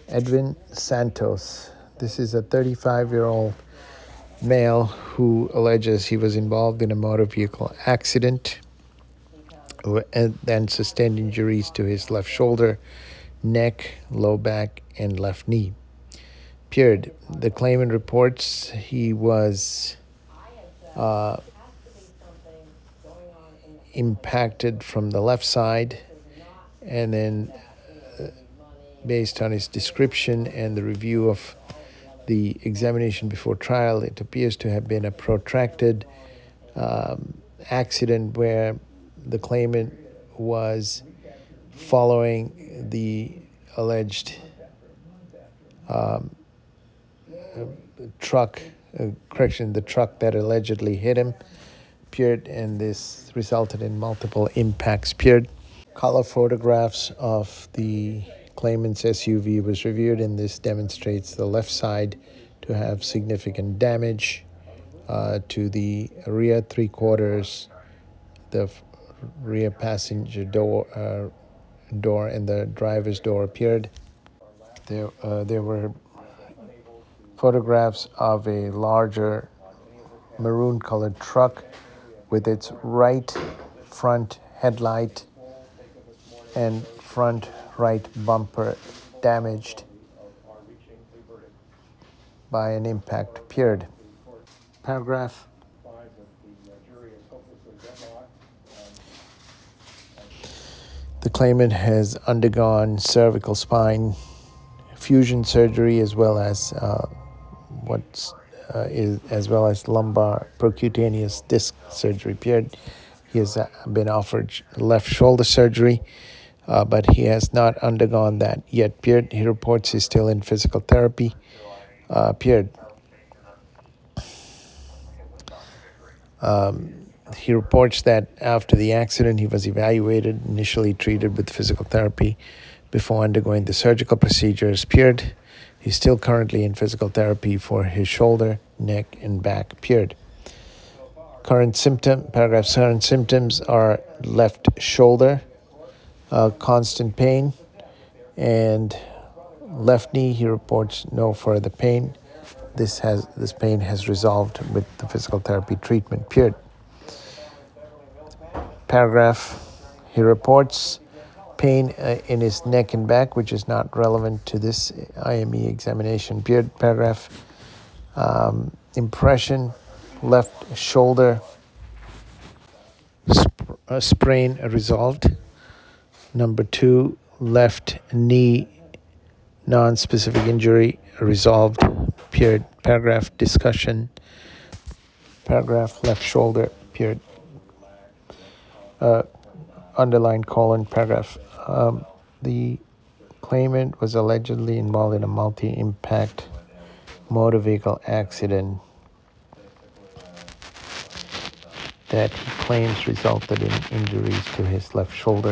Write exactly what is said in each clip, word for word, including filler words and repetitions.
Edwin Santos. This is a thirty-five-year-old male who alleges he was involved in a motor vehicle accident and then sustained injuries to his left shoulder, neck, low back, and left knee. Period. The claimant reports he was uh, impacted from the left side, and then uh, based on his description and the review of the examination before trial, it appears to have been a protracted um, accident where the claimant was following the alleged um, uh, truck, uh, correction, the truck that allegedly hit him, period, and this resulted in multiple impacts, period. Color photographs of the claimant's S U V was reviewed, and this demonstrates the left side to have significant damage uh, to the rear three quarters, the f- rear passenger door, uh, door, and the driver's door appeared. There, uh, there were photographs of a larger maroon-colored truck with its right front headlight and front right bumper damaged by an impact, period. Paragraph. The claimant has undergone cervical spine fusion surgery as well as uh, what's uh, is as well as lumbar percutaneous disc surgery, period. He has uh, been offered left shoulder surgery, uh, but he has not undergone that yet, period. He reports he's still in physical therapy, uh, period. Um, he reports that after the accident, he was evaluated, initially treated with physical therapy before undergoing the surgical procedures, period. He's still currently in physical therapy for his shoulder, neck, and back, period. Current symptom, paragraph's current symptoms are left shoulder, uh, constant pain, and left knee. He reports no further pain. This has this pain has resolved with the physical therapy treatment, period. Paragraph, he reports pain uh, in his neck and back, which is not relevant to this I M E examination, period. Paragraph, um, impression, left shoulder sp- uh, sprain resolved. Number two, left knee non-specific injury resolved, period. Paragraph, discussion, paragraph, left shoulder, period. Uh, underline colon, paragraph. Um, the claimant was allegedly involved in a multi-impact motor vehicle accident that he claims resulted in injuries to his left shoulder,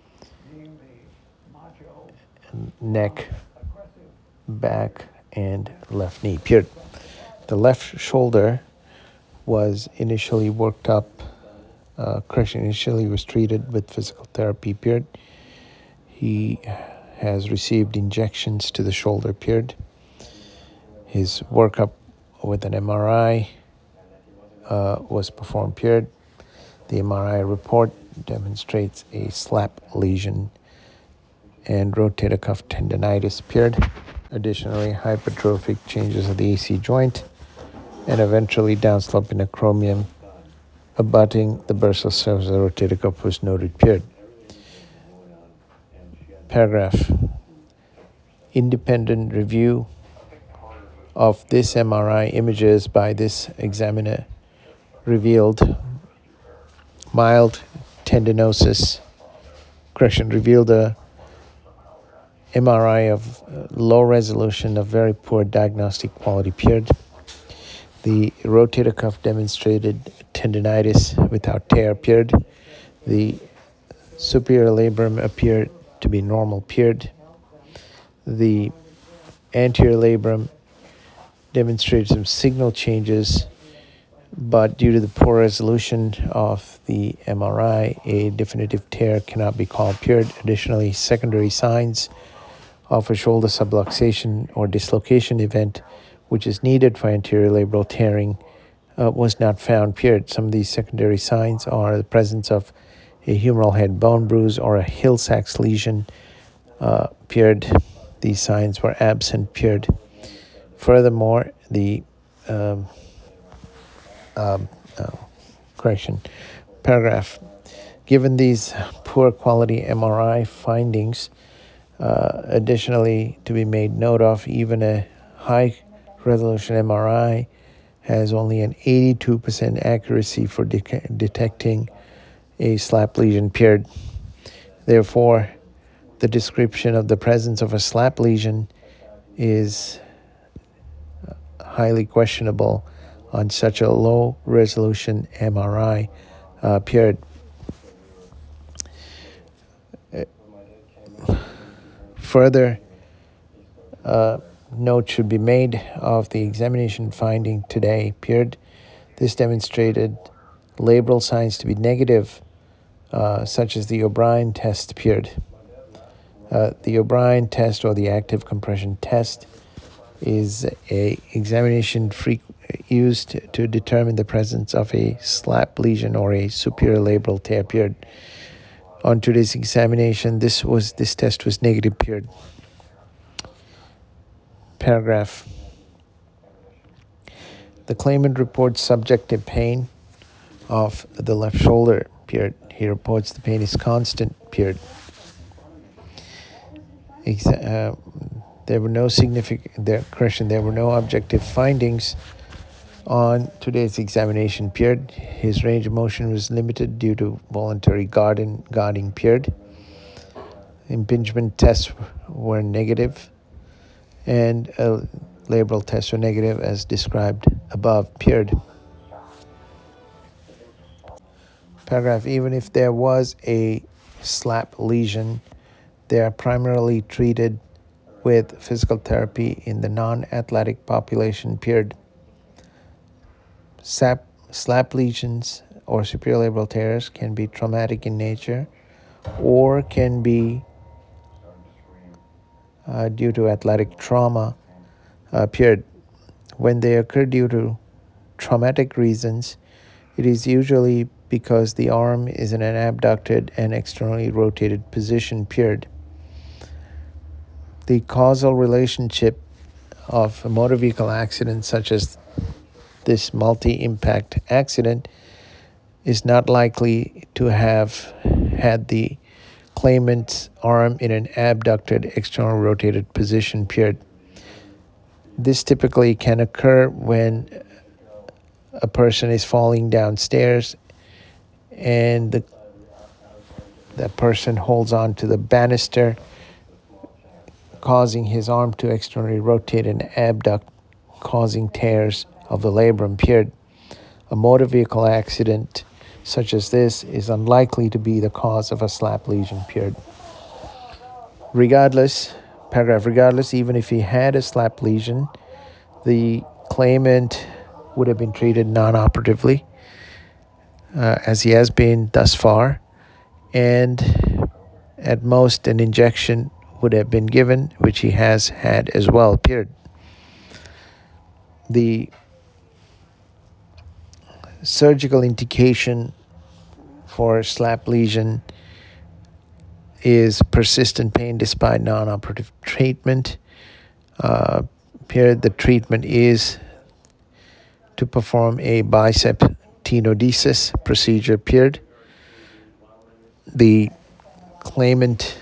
neck, back, and left knee, period. The left shoulder was initially worked up, uh, correction, initially was treated with physical therapy, period. He has received injections to the shoulder, period. His workup with an M R I uh, was performed, period. The M R I report demonstrates a slap lesion and rotator cuff tendonitis, period. Additionally, hypertrophic changes of the A C joint and eventually downslope in acromion abutting the bursal surface of the rotator cuff was noted, period. Paragraph. Independent review of this M R I images by this examiner revealed mild tendinosis, correction, revealed a M R I of uh, low resolution of very poor diagnostic quality, period. The rotator cuff demonstrated tendinitis without tear, period. The superior labrum appeared to be normal, period. The anterior labrum demonstrated some signal changes, but due to the poor resolution of the M R I, a definitive tear cannot be called, period. Additionally, secondary signs of a shoulder subluxation or dislocation event, which is needed for anterior labral tearing, uh, was not found. Period. Some of these secondary signs are the presence of a humeral head bone bruise or a Hill-Sachs lesion. Uh, period. These signs were absent. Period. Furthermore, the um, um, uh, correction paragraph. Given these poor quality M R I findings, uh, additionally to be made note of, even a high resolution M R I has only an eighty-two percent accuracy for de- detecting a slap lesion. Period. Therefore, the description of the presence of a slap lesion is highly questionable on such a low resolution M R I. Uh, period. Further uh, note should be made of the examination finding today. Period. This demonstrated labral signs to be negative, uh, such as the O'Brien test. Period. Uh, the O'Brien test, or the active compression test, is a examination fre- used to determine the presence of a slap lesion or a superior labral tear. Period. On today's examination, this was this test was negative. Period. Paragraph. The claimant reports subjective pain of the left shoulder. Period. He reports the pain is constant. Period. Exa- uh, there were no significant there, correction. There were no objective findings on today's examination. Period. His range of motion was limited due to voluntary guarding. guarding period. Impingement tests were negative, and uh, labral tests were negative as described above. Period. Paragraph. Even if there was a slap lesion, they are primarily treated with physical therapy in the non-athletic population. Period. Sap, slap lesions or superior labral tears can be traumatic in nature or can be uh, due to athletic trauma. Uh, period. When they occur due to traumatic reasons, it is usually because the arm is in an abducted and externally rotated position. Period. The causal relationship of a motor vehicle accident such as this multi-impact accident is not likely to have had the claimant's arm in an abducted, external rotated position. Period. This typically can occur when a person is falling downstairs and the that person holds on to the banister, causing his arm to externally rotate and abduct, causing tears of the labrum. Period. A motor vehicle accident such as this is unlikely to be the cause of a slap lesion. Period. Regardless, paragraph, regardless, even if he had a slap lesion, the claimant would have been treated non-operatively, uh, as he has been thus far, and at most an injection would have been given, which he has had as well. Period. The surgical indication for slap lesion is persistent pain despite non-operative treatment. Uh, period. The treatment is to perform a bicep tenodesis procedure. Period. The claimant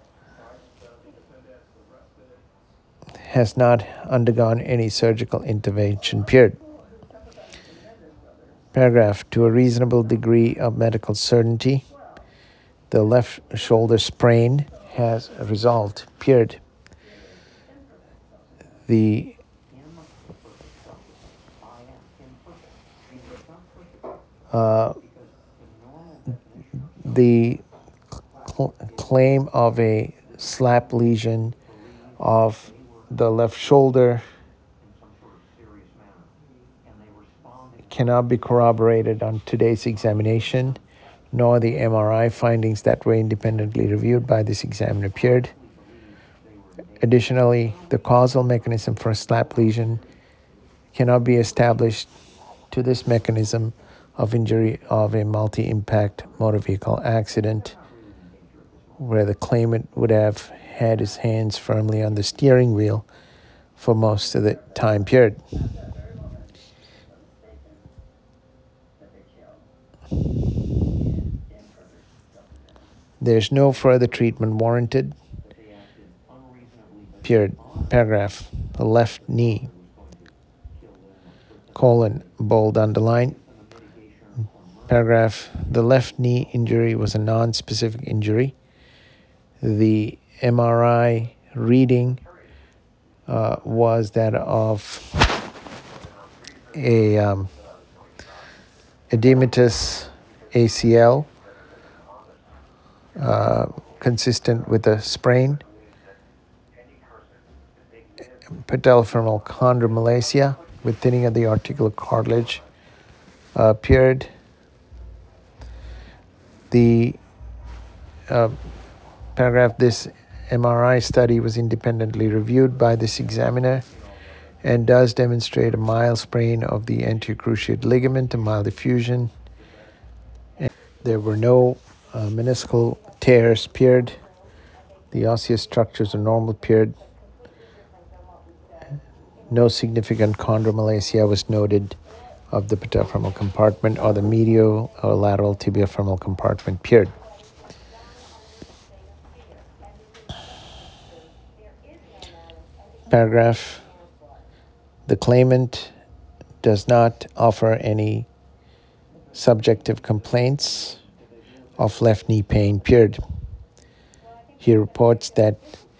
has not undergone any surgical intervention. Period. Paragraph. To a reasonable degree of medical certainty, the left shoulder sprain has resolved. Period. The uh, the cl- claim of a slap lesion of the left shoulder cannot be corroborated on today's examination, nor the M R I findings that were independently reviewed by this examiner. Period. Additionally, the causal mechanism for a slap lesion cannot be established to this mechanism of injury of a multi-impact motor vehicle accident where the claimant would have had his hands firmly on the steering wheel for most of the time period. There's no further treatment warranted. Period. Paragraph. The left knee. Colon. Bold underline. Paragraph. The left knee injury was a non-specific injury. The M R I reading uh, was that of a um, edematous A C L uh, consistent with a sprain, patellofemoral chondromalacia with thinning of the articular cartilage uh, appeared. The uh, paragraph, this M R I study was independently reviewed by this examiner and does demonstrate a mild sprain of the anterior cruciate ligament, a mild effusion. And there were no uh, meniscal tears appeared. The osseous structures are normal appeared. No significant chondromalacia was noted of the patellofemoral compartment or the medial or lateral tibiofemoral compartment appeared. Paragraph. The claimant does not offer any subjective complaints of left knee pain, period. He reports that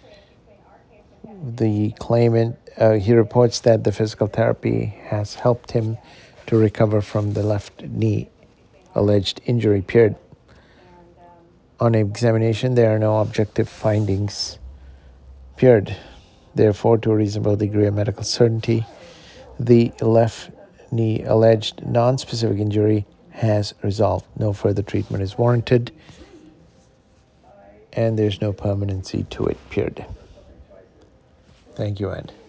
the claimant, uh, he reports that the physical therapy has helped him to recover from the left knee alleged injury, period. On examination, there are no objective findings, period. Therefore, to a reasonable degree of medical certainty, the left knee alleged non-specific injury has resolved. No further treatment is warranted, and there's no permanency to it, period. Thank you, Ed.